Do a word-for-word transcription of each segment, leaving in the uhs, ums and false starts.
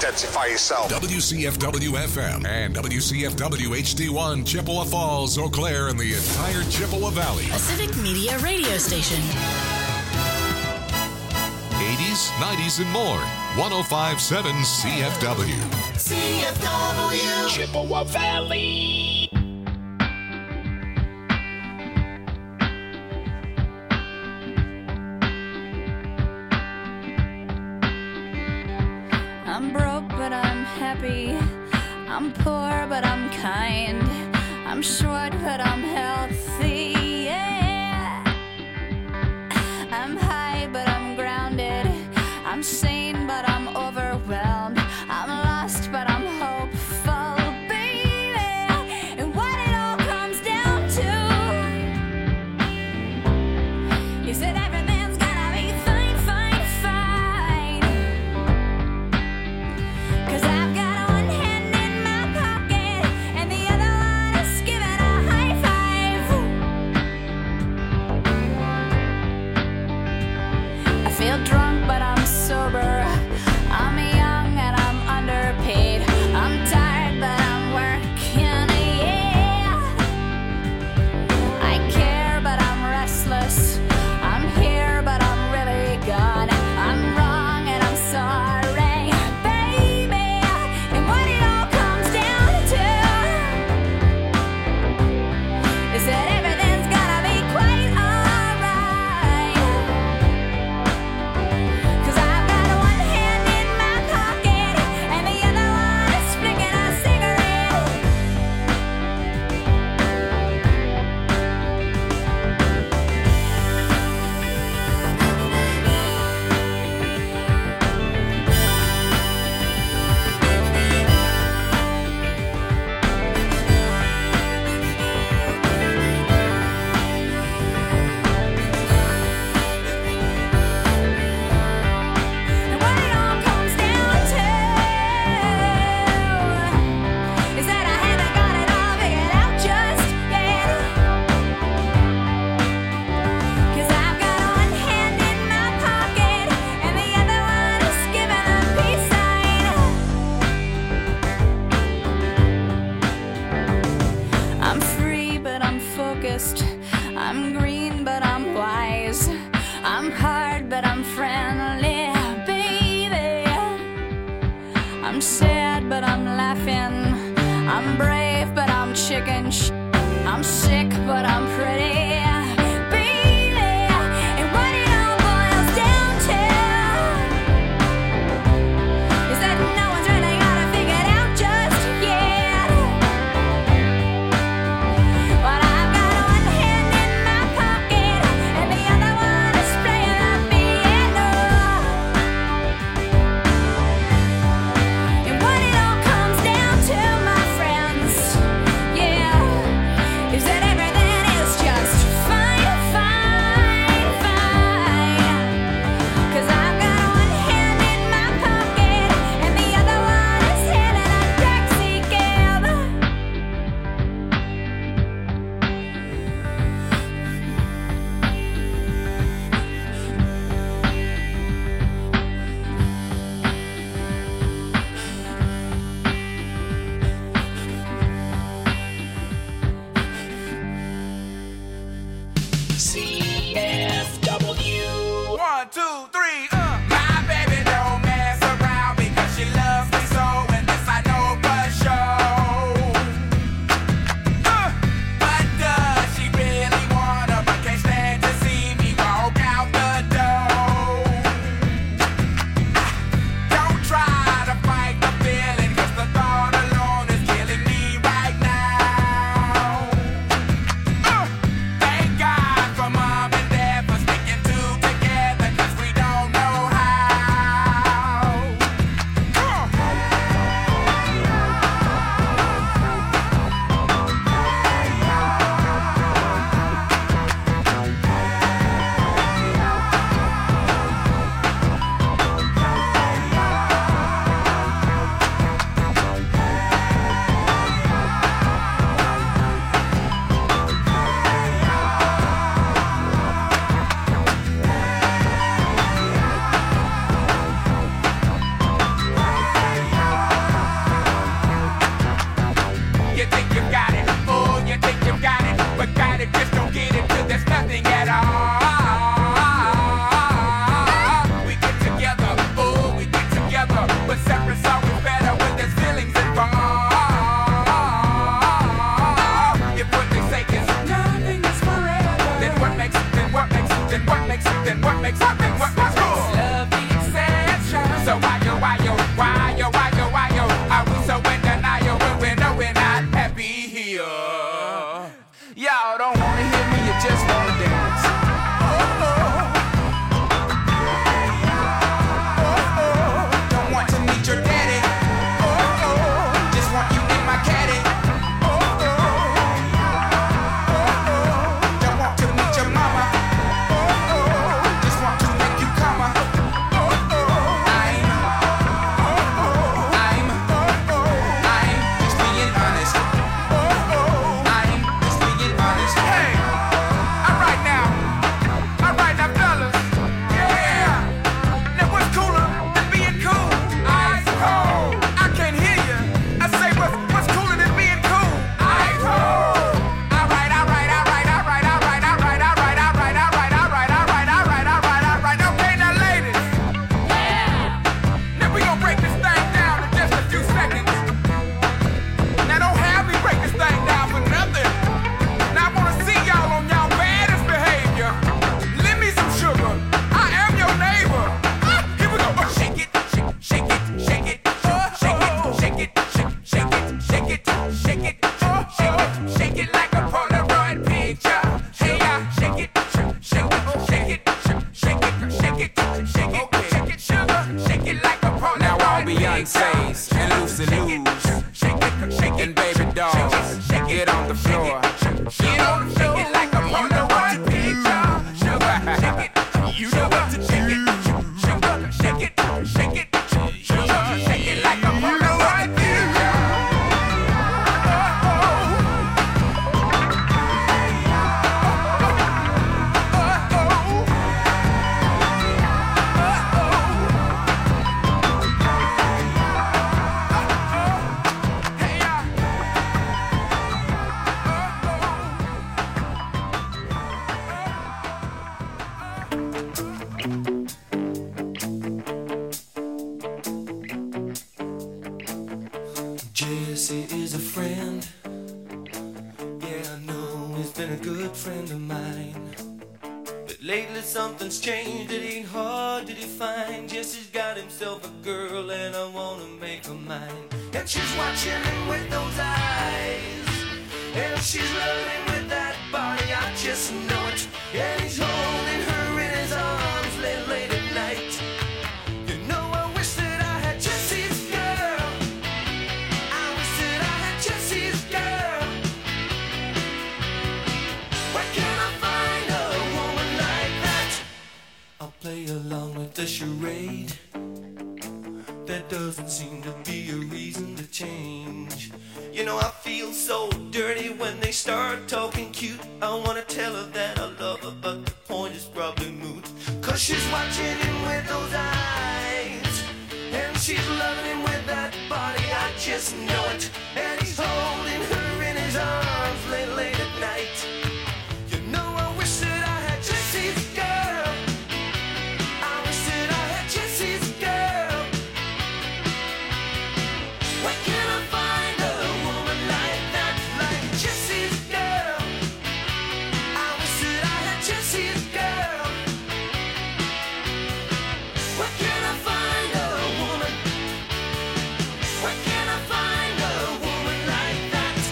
identify yourself. W C F W F M and W C F W H D one, Chippewa Falls, Eau Claire, and the entire Chippewa Valley. A Civic Media radio station. eighties, nineties, and more. one oh five point seven C F W. C F W. Chippewa Valley. I'm broke, but I'm happy. I'm poor, but I'm kind. I'm short, but I'm healthy. Yeah. I'm high, but I'm grounded. I'm sane, but I'm overwhelmed. I'm lost, but I'm hopeful, baby. And what it all comes down to is that everything's gonna be fine, fine, fine. 'Cause I've got one hand in my pocket and the other one is giving a high five. I feel drunk, but I'm sober. I'm young and I'm underpaid. I'm tired, but I'm working, yeah. I care, but I'm restless. I'm here, but I'm really gone. I'm wrong and I'm sorry, baby. And what it all comes down to is that everything's gonna be quite alright. 'Cause I've got one hand in my pocket and the other one is flicking a cigarette. And what it all comes down to is that I haven't got it all figured out just yet. 'Cause I've got one hand in my pocket and the other one is giving a peace sign. I'm free, but I'm focused. I'm green, but I'm wise. I'm hard, but I'm friendly, baby. I'm sad, but I'm laughing. I'm brave, but I'm chicken sh- I'm sick, but I'm pretty, baby. And what it all boils down to is that no one's really got it figured out just yet. But I've got one hand in my pocket and the other one is playing the piano. And what it all comes down to, my friends, yeah, is that everything then what makes up, then what makes cool? Love the exception. So why yo, why yo, why yo, why yo, why yo? Are we so in denial when we know we're not happy here? Y'all don't wanna hear me, you just wanna dance. Oh, oh. Don't want to meet your daddy. Oh, oh. Just want you in my caddy. Oh, oh. Don't want to meet your mama. Oh, oh. Just want to make you come. Oh, oh. I'm, I'm, I'm just being honest. Oh, oh. I'm just being honest. Hey, all right now, all right now, fellas. Yeah. Now what's cooler than being cool? Ice cold. I can't hear you. I say what's what's cooler than being cool? Ice cold. All right, all right, all right, all right, all right, all right, all right, all right, all right, all right, all right, all right, all right, all right. Okay, now ladies. Yeah. Now we gonna break this thing down in just a few seconds. Now don't have me break this thing down for nothing. Now I wanna see y'all on y'all baddest behavior. Lend me some sugar. I am your neighbor. Ah, here we go. Oh, shake it, shake, shake it, shake it, shake it, shake it, shake it, shake it, shake it, shake it, shake it like a Polaroid picture. Hey, yeah, shake it, shake it, shake it, shake it, shake it, shake it, shake it, sugar, shake it like a Polaroid. Now all Beyonce's and Lucy Lou's and baby dolls, get on the floor. Get on the floor. Shake it like a Polaroid picture. Sugar, shake it. You know what to shake it. Sugar, shake it, shake it. Sugar, shake it like a Polaroid picture. Oh, oh. Oh, oh. Hey, yeah. Jesse is a friend. Yeah, I know he's been a good friend of mine. But lately something's changed, it ain't hard to define. Jesse's got himself a girl and I wanna make her mine. And she's watching him with those eyes, and she's loving him with that body, I just know it. And he's holding her in his arms late, late at night. You know I wish that I had Jesse's girl. I wish that I had Jesse's girl. Where can I find a woman like that? I'll play along with the charade. There doesn't seem to be a reason to change. You know I feel so dirty when they start talking cute. I wanna tell her that I love her, but the point is probably moot. Cause she's watching him with those eyes, and she's loving him with that body, I just know it. And he's holding her in his arms late, late at night. You know I wish that I had Jesse's girl. I wish that I had Jesse's girl. Where can I find a woman like that, like Jesse's girl? I wish that I had Jesse's girl. Where can I find a woman? Where can I find a woman like that?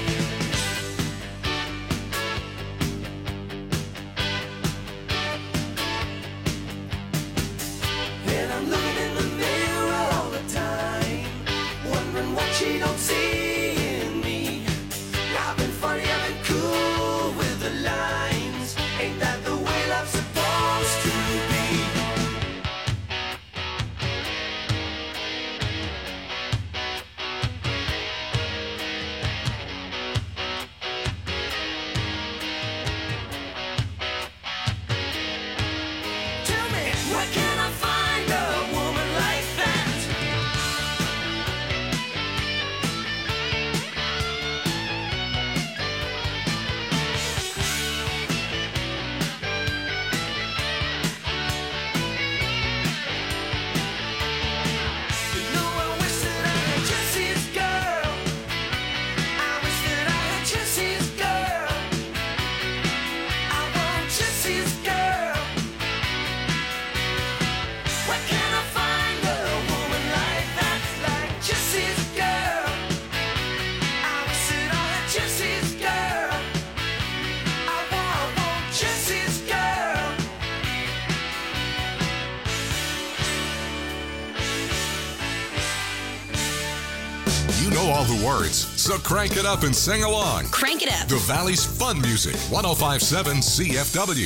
know all the words, so crank it up and sing along. Crank it up. The Valley's fun music, one oh five point seven C F W.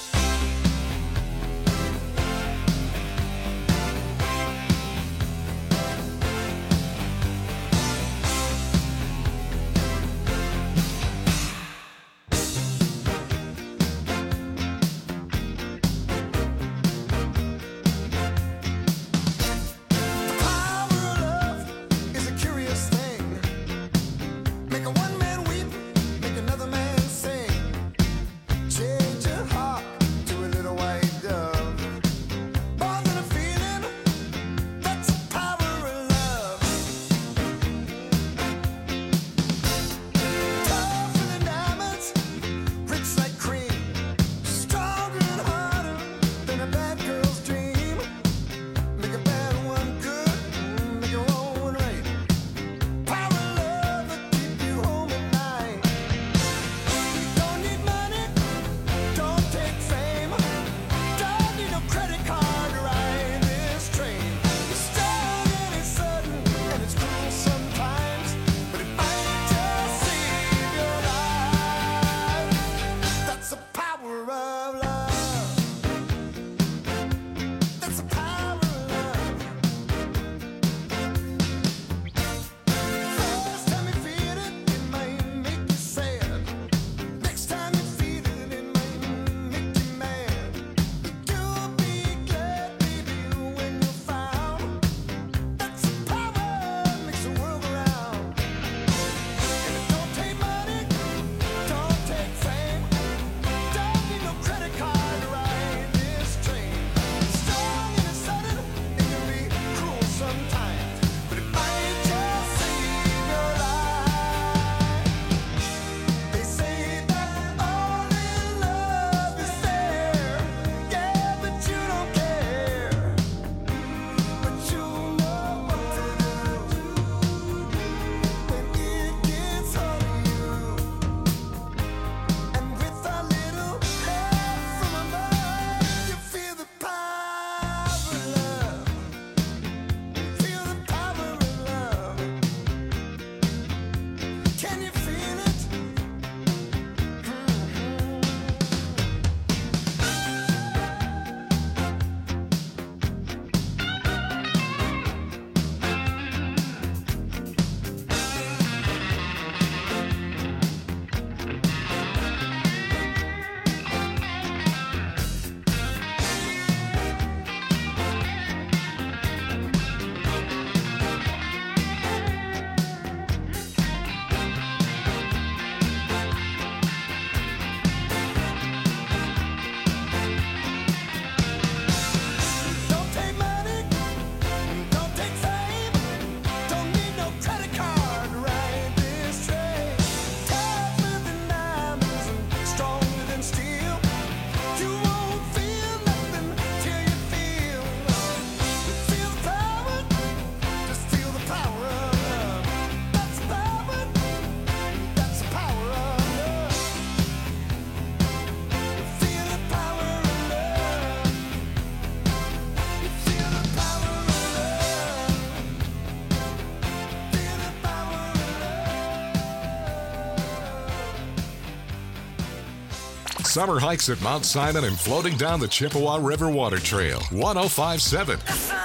Summer hikes at Mount Simon and floating down the Chippewa River Water Trail. one oh five point seven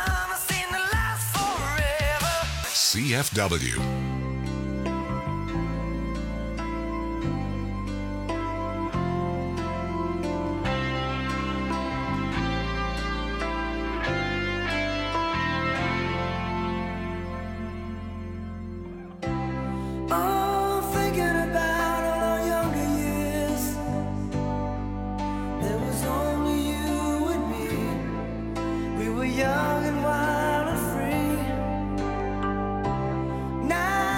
C F W. Young and wild and free. Now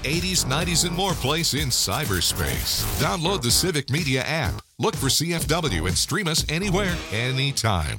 eighties, nineties, and more place in cyberspace. Download the Civic Media app. Look for C F W and stream us anywhere, anytime.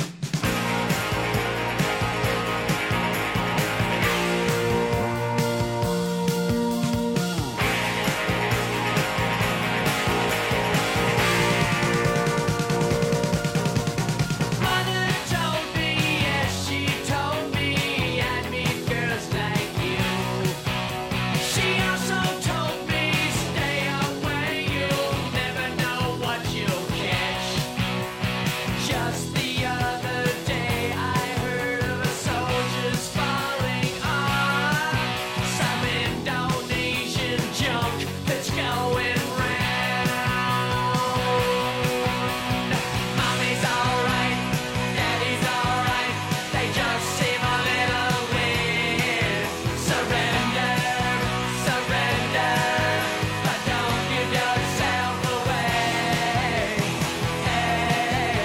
Just the other day I heard of a soldier's falling on some Indonesian junk that's going round. Mommy's alright, daddy's alright, they just seem a little weird. Surrender, surrender, but don't give yourself away. Hey.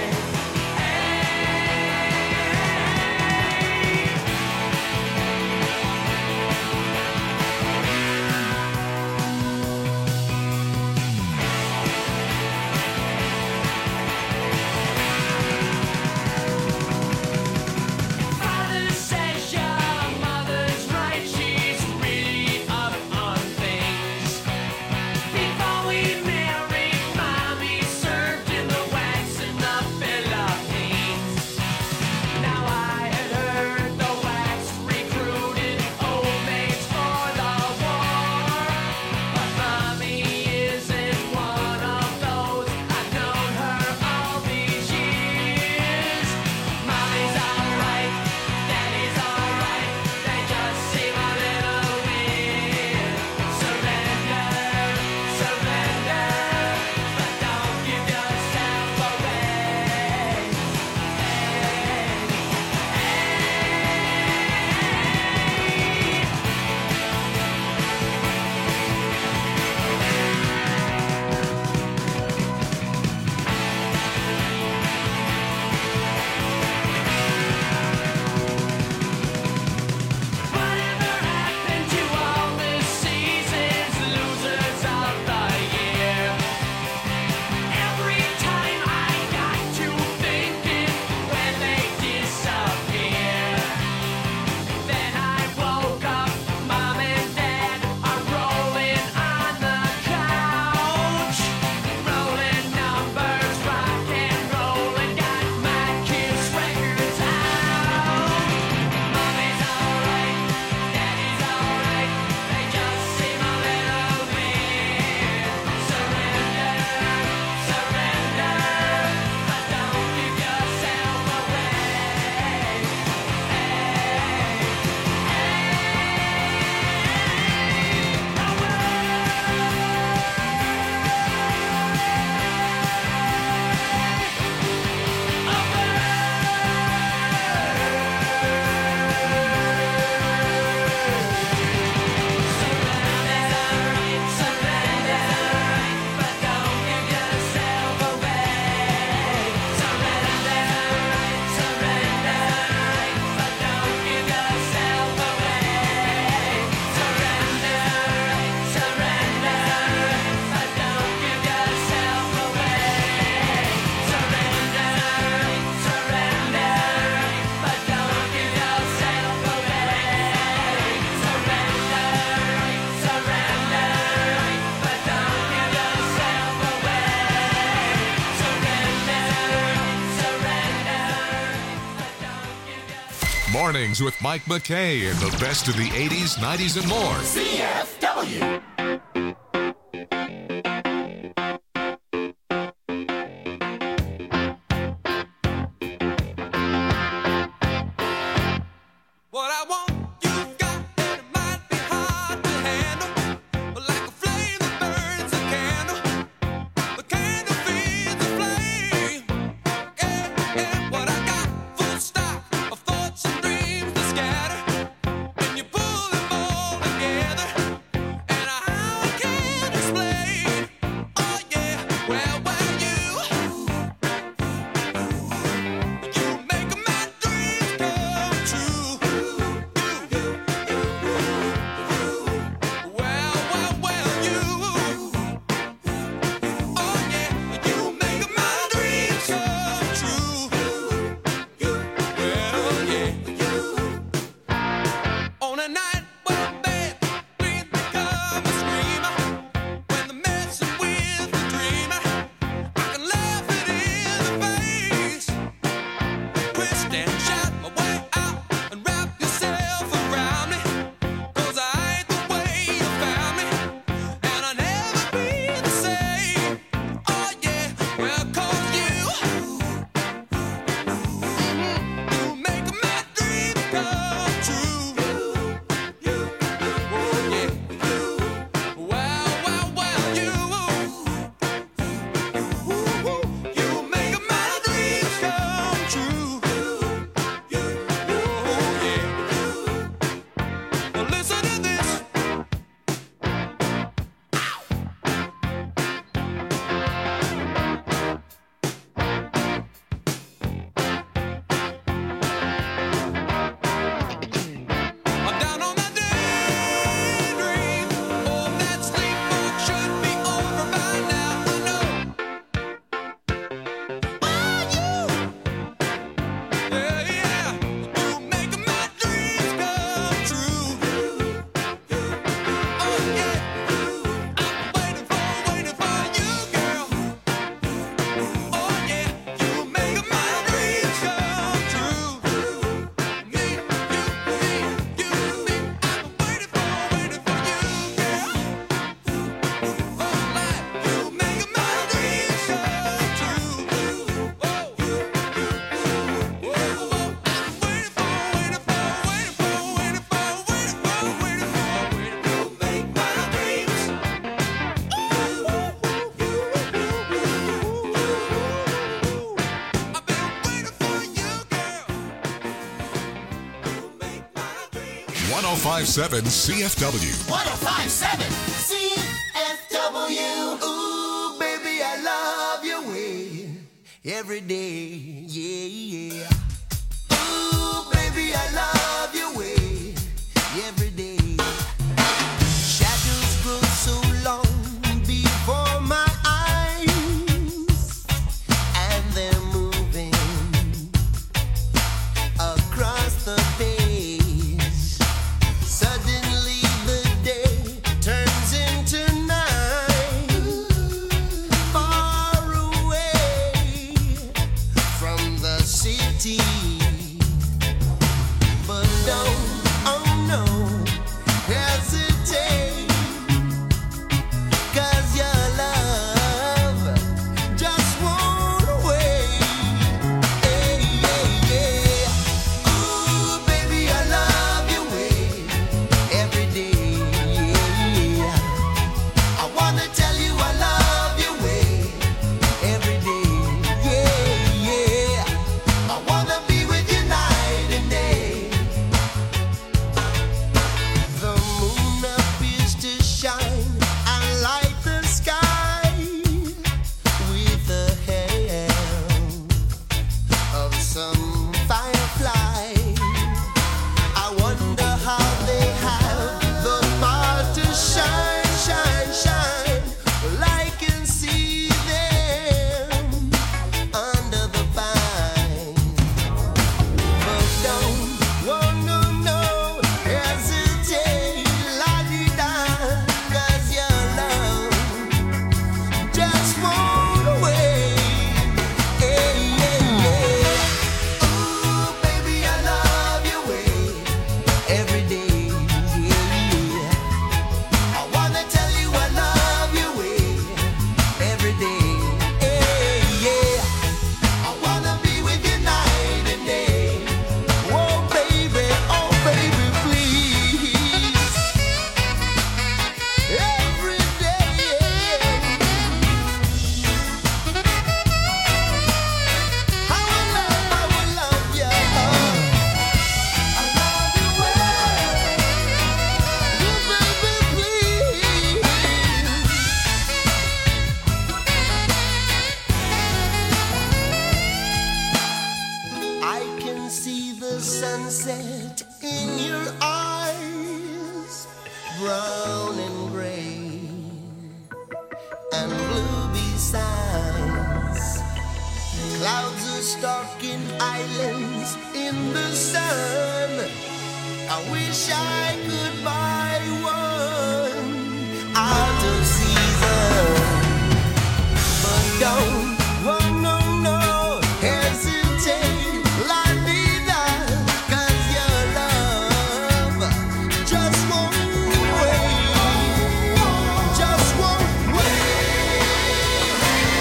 Father says your mother's right, she's really up on things. Before we married, Mommy served in the wax in the Philippines. Now I had heard the wax recruited old maids for the war, but Mommy isn't one of those. I've known her all these years. Mommy's alright, daddy's alright, they just seem a little weird. Surrender, surrender, but don't give yourself away. Whatever happened to all the seasons, losers of the year? Every time I got to thinking when they disappear, then I woke up, Mom and Dad are rolling on the couch, rolling numbers, rock and rolling, got my Kiss records out. Mommy's alright, daddy's alright, they just seem a little weird. Surrender, surrender, but don't give yourself away. Mornings with Mike McKay and the best of the eighties, nineties, and more. C F W. What I want, you've got, and it might be hard to handle. But like a flame that burns a candle, the candle feeds the flame. Yeah, yeah, what I got, full stock of thoughts and dreams that scatter. And you pull them all together, and I one oh five point seven C F W. one oh five point seven C F W. Ooh, baby, I love your way every day. Yeah, yeah. Ooh, baby, I love your way every day. Shadows grow so long before my eyes, and they're moving across the page. Suddenly the day turns into night, far away from the city. But don't, oh no, hesitate, 'cause your love just won't wait. Hey, yeah, yeah. Ooh, baby, I love your way every day. Yeah. I wanna tell you I love your way every day. Yeah, yeah. I wanna be with you night and day. The moon appears to shine and light the sky with the help of some firefly. I wonder how they have the power to shine, shine, shine. Well, I can see them under the vine. But don't, oh no, no, hesitate, la-di-da, 'cause your love just won't wait. Hey, yeah, yeah. Ooh, baby, I love your way every day. Yeah. I wanna tell you I love your way every day. Hey, yeah. I wanna be with you night and day. Oh, baby, oh, baby, please. Every day. I will love, I will love you. I love you well. Oh, baby, please. I can see the sunset in your eyes, brown and gray and blue besides. Clouds are stalking islands in the sun. I wish I could buy one out of season. But don't, oh no, no, hesitate, la-di-da, 'cause your love just won't wait, just won't wait.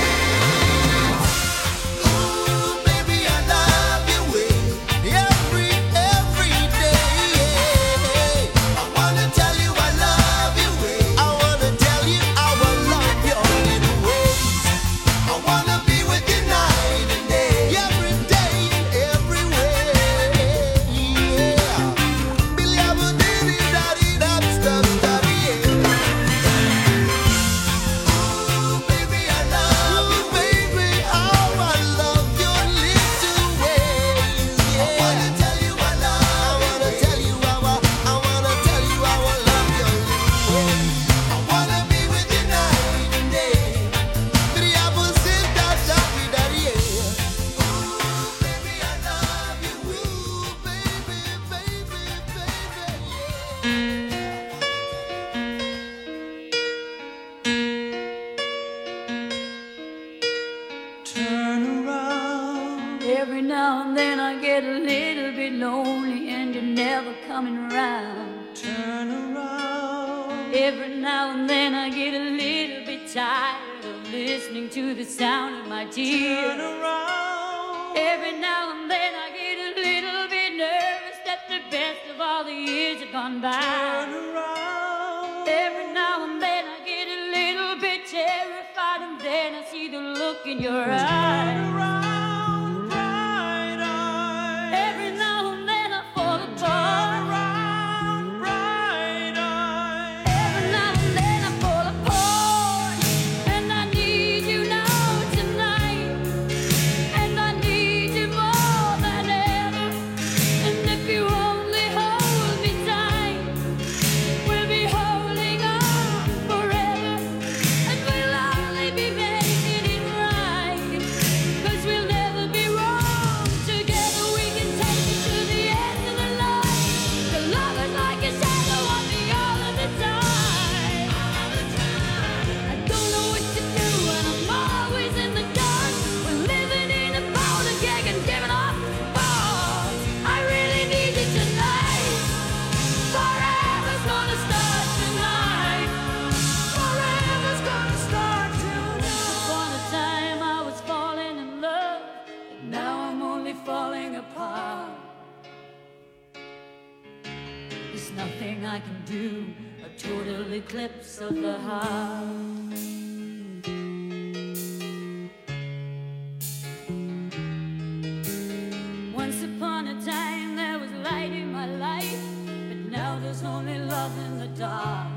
Ooh, baby, I love your way every, every day. I wanna tell you I love your way. I wanna tell you I will love your little ways. I wanna be with you night and day, every day and everywhere. Yeah. Billy, I will diddy daddy that stuff daddy. Ooh, baby, I love you, baby. How I love your little ways. Yeah. I wanna tell you I love. I wanna tell you how I. I wanna tell you how I love your little ways. I wanna be with you night and day. Three apples sit that daddy daddy. Ooh, baby, I love you. Ooh, baby, baby, baby. Turn around. Every now and then I get a little bit lonely and you're never coming around. Turn around. Every now and then I get a little bit tired of listening to the sound of my Turn tears. around. Every now and then I get a little bit nervous that the best of all the years have gone by. Turn around. Every now and then I get a little bit terrified and then I see the look in your Turn eyes. around, bright eyes. Every now and then I fall Turn apart. around, There's nothing I can do, a total eclipse of the heart. Once upon a time there was light in my life, but now there's only love in the dark.